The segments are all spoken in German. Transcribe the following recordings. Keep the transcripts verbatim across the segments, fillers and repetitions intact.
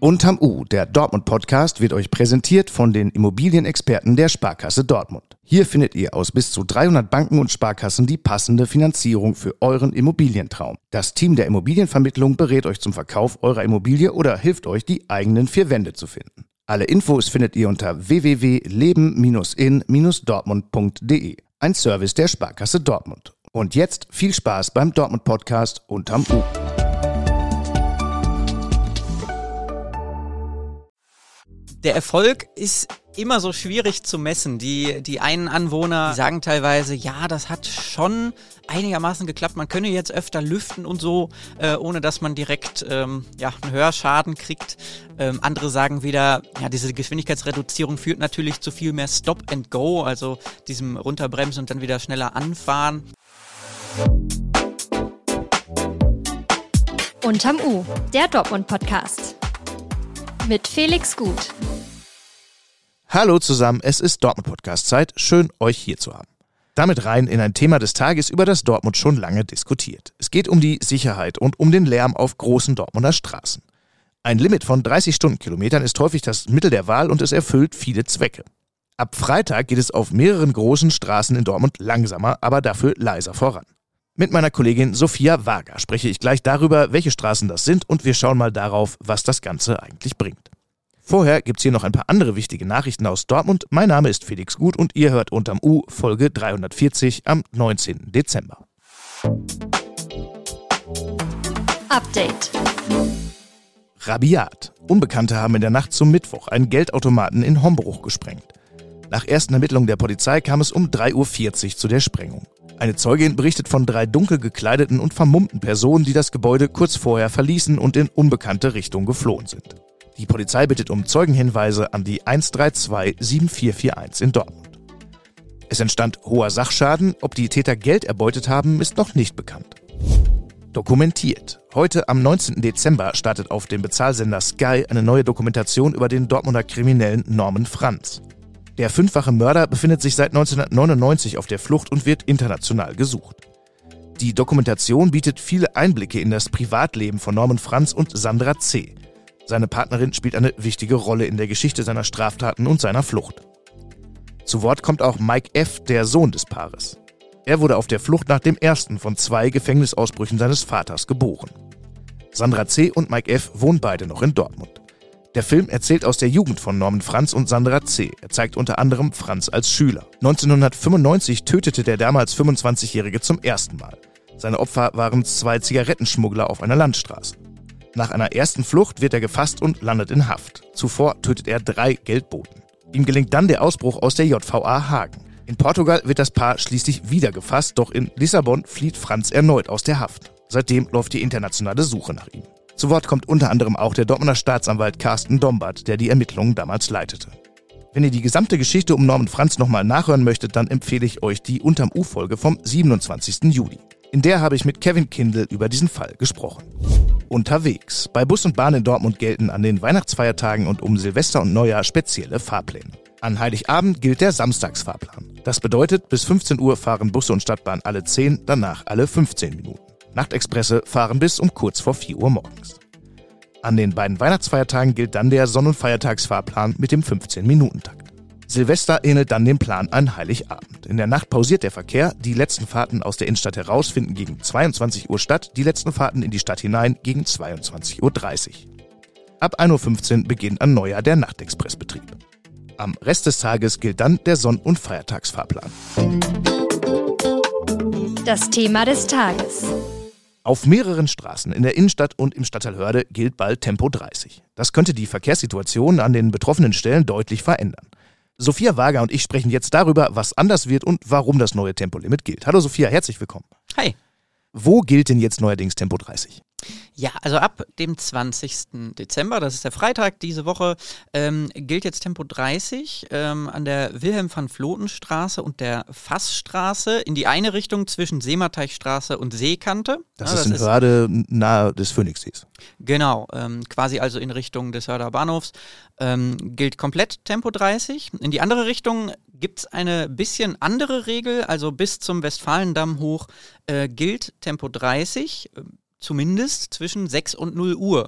Unterm U, der Dortmund-Podcast, wird euch präsentiert von den Immobilienexperten der Sparkasse Dortmund. Hier findet ihr aus bis zu dreihundert Banken und Sparkassen die passende Finanzierung für euren Immobilientraum. Das Team der Immobilienvermittlung berät euch zum Verkauf eurer Immobilie oder hilft euch, die eigenen vier Wände zu finden. Alle Infos findet ihr unter w w w punkt leben in dortmund punkt d e. Ein Service der Sparkasse Dortmund. Und jetzt viel Spaß beim Dortmund-Podcast Unterm U. Der Erfolg ist immer so schwierig zu messen. Die, die einen Anwohner die sagen teilweise, ja, das hat schon einigermaßen geklappt. Man könne jetzt öfter lüften und so, äh, ohne dass man direkt ähm, ja, einen Hörschaden kriegt. Ähm, andere sagen wieder, ja, diese Geschwindigkeitsreduzierung führt natürlich zu viel mehr Stop and Go, also diesem Runterbremsen und dann wieder schneller anfahren. Unterm U, der Dortmund-Podcast. Mit Felix Gut. Hallo zusammen, es ist Dortmund-Podcast-Zeit. Schön, euch hier zu haben. Damit rein in ein Thema des Tages, über das Dortmund schon lange diskutiert. Es geht um die Sicherheit und um den Lärm auf großen Dortmunder Straßen. Ein Limit von dreißig Stundenkilometern ist häufig das Mittel der Wahl und es erfüllt viele Zwecke. Ab Freitag geht es auf mehreren großen Straßen in Dortmund langsamer, aber dafür leiser voran. Mit meiner Kollegin Sophia Wager spreche ich gleich darüber, welche Straßen das sind, und wir schauen mal darauf, was das Ganze eigentlich bringt. Vorher gibt's hier noch ein paar andere wichtige Nachrichten aus Dortmund. Mein Name ist Felix Gut und ihr hört Unterm U, Folge dreihundertvierzig am neunzehnten Dezember. Update. Rabiat. Unbekannte haben in der Nacht zum Mittwoch einen Geldautomaten in Hombruch gesprengt. Nach ersten Ermittlungen der Polizei kam es um drei Uhr vierzig zu der Sprengung. Eine Zeugin berichtet von drei dunkel gekleideten und vermummten Personen, die das Gebäude kurz vorher verließen und in unbekannte Richtung geflohen sind. Die Polizei bittet um Zeugenhinweise an die eins drei zwei sieben vier vier eins in Dortmund. Es entstand hoher Sachschaden. Ob die Täter Geld erbeutet haben, ist noch nicht bekannt. Dokumentiert. Heute am neunzehnten Dezember startet auf dem Bezahlsender Sky eine neue Dokumentation über den Dortmunder Kriminellen Norman Franz. Der fünffache Mörder befindet sich seit neunzehnhundertneunundneunzig auf der Flucht und wird international gesucht. Die Dokumentation bietet viele Einblicke in das Privatleben von Norman Franz und Sandra C. Seine Partnerin spielt eine wichtige Rolle in der Geschichte seiner Straftaten und seiner Flucht. Zu Wort kommt auch Mike F., der Sohn des Paares. Er wurde auf der Flucht nach dem ersten von zwei Gefängnisausbrüchen seines Vaters geboren. Sandra C. und Mike F. wohnen beide noch in Dortmund. Der Film erzählt aus der Jugend von Norman Franz und Sandra C. Er zeigt unter anderem Franz als Schüler. neunzehnhundertfünfundneunzig tötete der damals fünfundzwanzigjährige zum ersten Mal. Seine Opfer waren zwei Zigarettenschmuggler auf einer Landstraße. Nach einer ersten Flucht wird er gefasst und landet in Haft. Zuvor tötet er drei Geldboten. Ihm gelingt dann der Ausbruch aus der J V A Hagen. In Portugal wird das Paar schließlich wieder gefasst, doch in Lissabon flieht Franz erneut aus der Haft. Seitdem läuft die internationale Suche nach ihm. Zu Wort kommt unter anderem auch der Dortmunder Staatsanwalt Carsten Dombart, der die Ermittlungen damals leitete. Wenn ihr die gesamte Geschichte um Norman Franz nochmal nachhören möchtet, dann empfehle ich euch die Unterm U-Folge vom siebenundzwanzigsten Juli. In der habe ich mit Kevin Kindl über diesen Fall gesprochen. Unterwegs. Bei Bus und Bahn in Dortmund gelten an den Weihnachtsfeiertagen und um Silvester und Neujahr spezielle Fahrpläne. An Heiligabend gilt der Samstagsfahrplan. Das bedeutet, bis fünfzehn Uhr fahren Busse und Stadtbahn alle zehn, danach alle fünfzehn Minuten. Nachtexpresse fahren bis um kurz vor vier Uhr morgens. An den beiden Weihnachtsfeiertagen gilt dann der Sonn- und Feiertagsfahrplan mit dem fünfzehn-Minuten-Takt. Silvester ähnelt dann dem Plan an Heiligabend. In der Nacht pausiert der Verkehr, die letzten Fahrten aus der Innenstadt heraus finden gegen zweiundzwanzig Uhr statt, die letzten Fahrten in die Stadt hinein gegen zweiundzwanzig Uhr dreißig. Ab ein Uhr fünfzehn beginnt an Neujahr der Nachtexpressbetrieb. Am Rest des Tages gilt dann der Sonn- und Feiertagsfahrplan. Das Thema des Tages. Auf mehreren Straßen in der Innenstadt und im Stadtteil Hörde gilt bald Tempo dreißig. Das könnte die Verkehrssituation an den betroffenen Stellen deutlich verändern. Sophia Wager und ich sprechen jetzt darüber, was anders wird und warum das neue Tempolimit gilt. Hallo Sophia, herzlich willkommen. Hi. Wo gilt denn jetzt neuerdings Tempo dreißig? Ja, also ab dem zwanzigsten Dezember, das ist der Freitag diese Woche, ähm, gilt jetzt Tempo dreißig ähm, an der Wilhelm-van-Floten-Straße und der Fassstraße in die eine Richtung zwischen Seemateichstraße und Seekante. Das, ja, ist das in Hörde nahe des Phoenixsees. Genau, ähm, quasi also in Richtung des Hörder Bahnhofs ähm, gilt komplett Tempo dreißig. In die andere Richtung gibt es eine bisschen andere Regel, also bis zum Westfalendamm hoch äh, gilt Tempo dreißig. Zumindest zwischen sechs und null Uhr.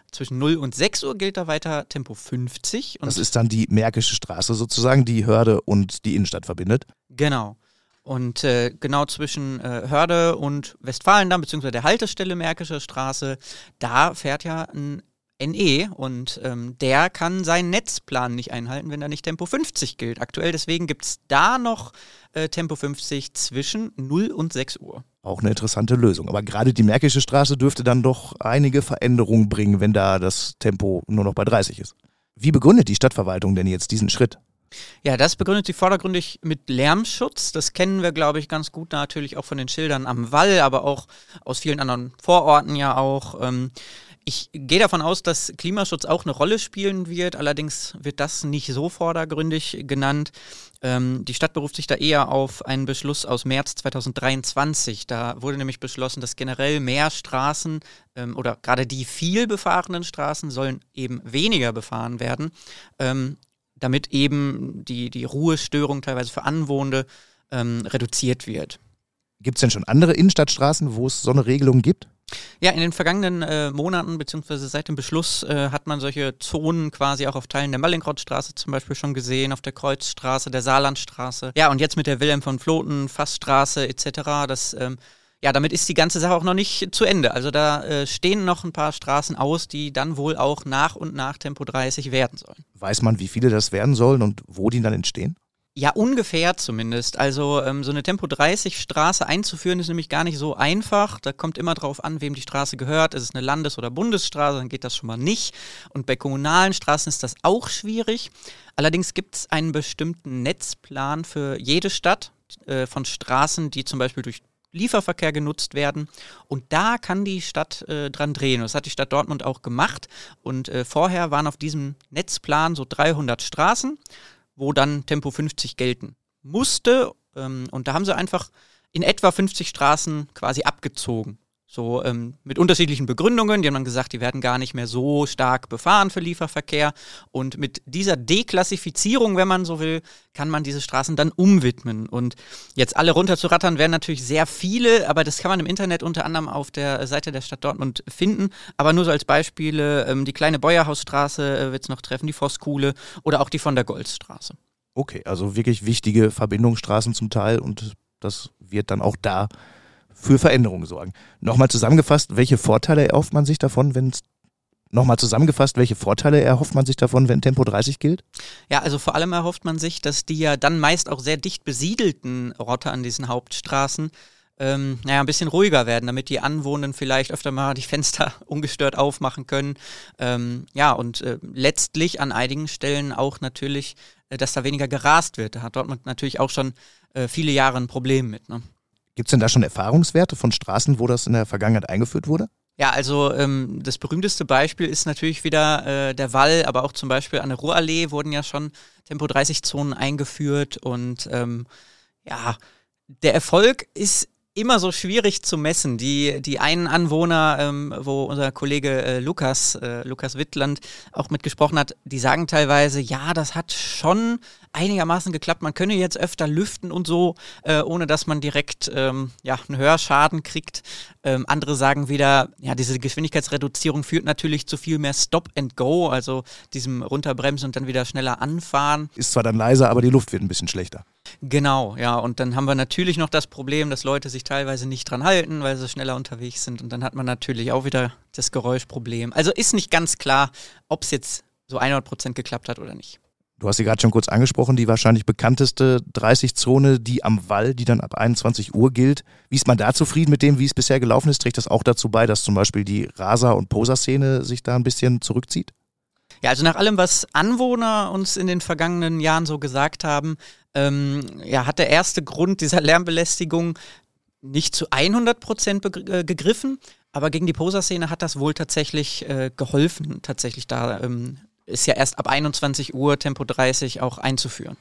zwischen null und sechs Uhr gilt da weiter Tempo fünfzig. Und das ist dann die Märkische Straße sozusagen, die Hörde und die Innenstadt verbindet. Genau. Und äh, genau zwischen äh, Hörde und Westfalendamm, beziehungsweise der Haltestelle Märkische Straße, da fährt ja ein N E und ähm, der kann seinen Netzplan nicht einhalten, wenn da nicht Tempo fünfzig gilt. Aktuell deswegen gibt es da noch äh, Tempo fünfzig zwischen null und sechs Uhr. Auch eine interessante Lösung. Aber gerade die Märkische Straße dürfte dann doch einige Veränderungen bringen, wenn da das Tempo nur noch bei dreißig ist. Wie begründet die Stadtverwaltung denn jetzt diesen Schritt? Ja, das begründet sie vordergründig mit Lärmschutz. Das kennen wir, glaube ich, ganz gut natürlich auch von den Schildern am Wall, aber auch aus vielen anderen Vororten ja auch. Ähm, Ich gehe davon aus, dass Klimaschutz auch eine Rolle spielen wird, allerdings wird das nicht so vordergründig genannt. Ähm, die Stadt beruft sich da eher auf einen Beschluss aus März zweitausenddreiundzwanzig. Da wurde nämlich beschlossen, dass generell mehr Straßen ähm, oder gerade die viel befahrenen Straßen sollen eben weniger befahren werden, ähm, damit eben die, die Ruhestörung teilweise für Anwohner ähm, reduziert wird. Gibt es denn schon andere Innenstadtstraßen, wo es so eine Regelung gibt? Ja, in den vergangenen äh, Monaten beziehungsweise seit dem Beschluss äh, hat man solche Zonen quasi auch auf Teilen der Mallinckrodtstraße zum Beispiel schon gesehen, auf der Kreuzstraße, der Saarlandstraße. Ja, und jetzt mit der Wilhelm von Vloten, Fassstraße et cetera. Das, ähm, ja, damit ist die ganze Sache auch noch nicht zu Ende. Also da äh, stehen noch ein paar Straßen aus, die dann wohl auch nach und nach Tempo dreißig werden sollen. Weiß man, wie viele das werden sollen und wo die dann entstehen? Ja, ungefähr zumindest. Also ähm, so eine Tempo dreißig Straße einzuführen ist nämlich gar nicht so einfach. Da kommt immer drauf an, wem die Straße gehört. Ist es eine Landes- oder Bundesstraße, dann geht das schon mal nicht. Und bei kommunalen Straßen ist das auch schwierig. Allerdings gibt es einen bestimmten Netzplan für jede Stadt äh, von Straßen, die zum Beispiel durch Lieferverkehr genutzt werden. Und da kann die Stadt äh, dran drehen. Das hat die Stadt Dortmund auch gemacht. Und äh, vorher waren auf diesem Netzplan so dreihundert Straßen, wo dann Tempo fünfzig gelten musste. Ähm, und da haben sie einfach in etwa fünfzig Straßen quasi abgezogen. So ähm, mit unterschiedlichen Begründungen. Die haben dann gesagt, die werden gar nicht mehr so stark befahren für Lieferverkehr. Und mit dieser Deklassifizierung, wenn man so will, kann man diese Straßen dann umwidmen. Und jetzt alle runterzurattern wären natürlich sehr viele, aber das kann man im Internet unter anderem auf der Seite der Stadt Dortmund finden. Aber nur so als Beispiele, ähm, die kleine Beuerhausstraße äh, wird es noch treffen, die Vosskuhle oder auch die von der Goldstraße. Okay, also wirklich wichtige Verbindungsstraßen zum Teil und das wird dann auch da für Veränderungen sorgen. Nochmal zusammengefasst, welche Vorteile erhofft man sich davon, wenn es Nochmal zusammengefasst, welche Vorteile erhofft man sich davon, wenn Tempo dreißig gilt? Ja, also vor allem erhofft man sich, dass die ja dann meist auch sehr dicht besiedelten Orte an diesen Hauptstraßen ähm, naja, ein bisschen ruhiger werden, damit die Anwohner vielleicht öfter mal die Fenster ungestört aufmachen können. Ähm, ja, und äh, letztlich an einigen Stellen auch natürlich, äh, dass da weniger gerast wird. Da hat Dortmund natürlich auch schon äh, viele Jahre ein Problem mit, ne? Gibt es denn da schon Erfahrungswerte von Straßen, wo das in der Vergangenheit eingeführt wurde? Ja, also ähm, das berühmteste Beispiel ist natürlich wieder äh, der Wall, aber auch zum Beispiel an der Ruhrallee wurden ja schon Tempo dreißig Zonen eingeführt und ähm, ja, der Erfolg ist immer so schwierig zu messen. Die, die einen Anwohner, ähm, wo unser Kollege äh, Lukas, äh, Lukas Wittland auch mitgesprochen hat, die sagen teilweise, ja, das hat schon einigermaßen geklappt. Man könne jetzt öfter lüften und so, äh, ohne dass man direkt ähm, ja, einen Hörschaden kriegt. Ähm, andere sagen wieder, ja, diese Geschwindigkeitsreduzierung führt natürlich zu viel mehr Stop and Go, also diesem Runterbremsen und dann wieder schneller anfahren. Ist zwar dann leiser, aber die Luft wird ein bisschen schlechter. Genau, ja, und dann haben wir natürlich noch das Problem, dass Leute sich teilweise nicht dran halten, weil sie schneller unterwegs sind und dann hat man natürlich auch wieder das Geräuschproblem. Also ist nicht ganz klar, ob es jetzt so hundert Prozent geklappt hat oder nicht. Du hast sie gerade schon kurz angesprochen, die wahrscheinlich bekannteste dreißig-Zone, die am Wall, die dann ab einundzwanzig Uhr gilt. Wie ist man da zufrieden mit dem, wie es bisher gelaufen ist? Trägt das auch dazu bei, dass zum Beispiel die Raser- und Poser-Szene sich da ein bisschen zurückzieht? Ja, also nach allem, was Anwohner uns in den vergangenen Jahren so gesagt haben, ähm, ja, hat der erste Grund dieser Lärmbelästigung nicht zu hundert Prozent begr- äh, gegriffen, aber gegen die Poser-Szene hat das wohl tatsächlich äh, geholfen, tatsächlich da ähm, ist ja erst ab einundzwanzig Uhr Tempo dreißig auch einzuführen.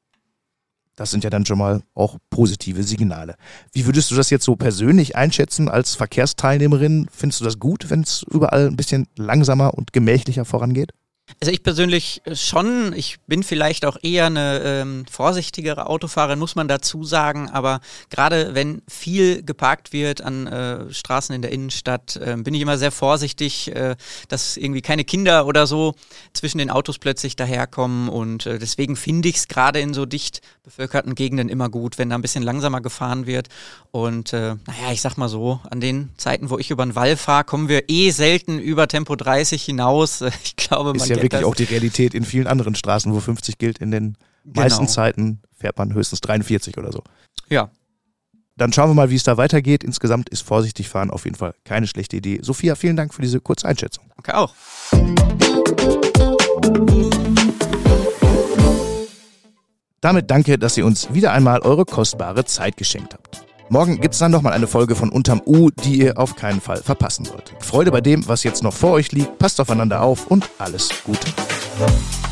Das sind ja dann schon mal auch positive Signale. Wie würdest du das jetzt so persönlich einschätzen als Verkehrsteilnehmerin? Findest du das gut, wenn es überall ein bisschen langsamer und gemächlicher vorangeht? Also ich persönlich schon, ich bin vielleicht auch eher eine ähm, vorsichtigere Autofahrerin, muss man dazu sagen, aber gerade wenn viel geparkt wird an äh, Straßen in der Innenstadt, äh, bin ich immer sehr vorsichtig, äh, dass irgendwie keine Kinder oder so zwischen den Autos plötzlich daherkommen und äh, deswegen finde ich es gerade in so dicht bevölkerten Gegenden immer gut, wenn da ein bisschen langsamer gefahren wird und äh, naja, ich sag mal so, an den Zeiten, wo ich über den Wall fahre, kommen wir eh selten über Tempo dreißig hinaus. Ich glaube, man ist ja wirklich auch die Realität in vielen anderen Straßen, wo fünfzig gilt. In den Genau. meisten Zeiten fährt man höchstens dreiundvierzig oder so. Ja. Dann schauen wir mal, wie es da weitergeht. Insgesamt ist vorsichtig fahren auf jeden Fall keine schlechte Idee. Sophia, vielen Dank für diese kurze Einschätzung. Danke auch. Damit danke, dass ihr uns wieder einmal eure kostbare Zeit geschenkt habt. Morgen gibt's dann nochmal eine Folge von Unterm U, die ihr auf keinen Fall verpassen solltet. Freude bei dem, was jetzt noch vor euch liegt, passt aufeinander auf und alles Gute.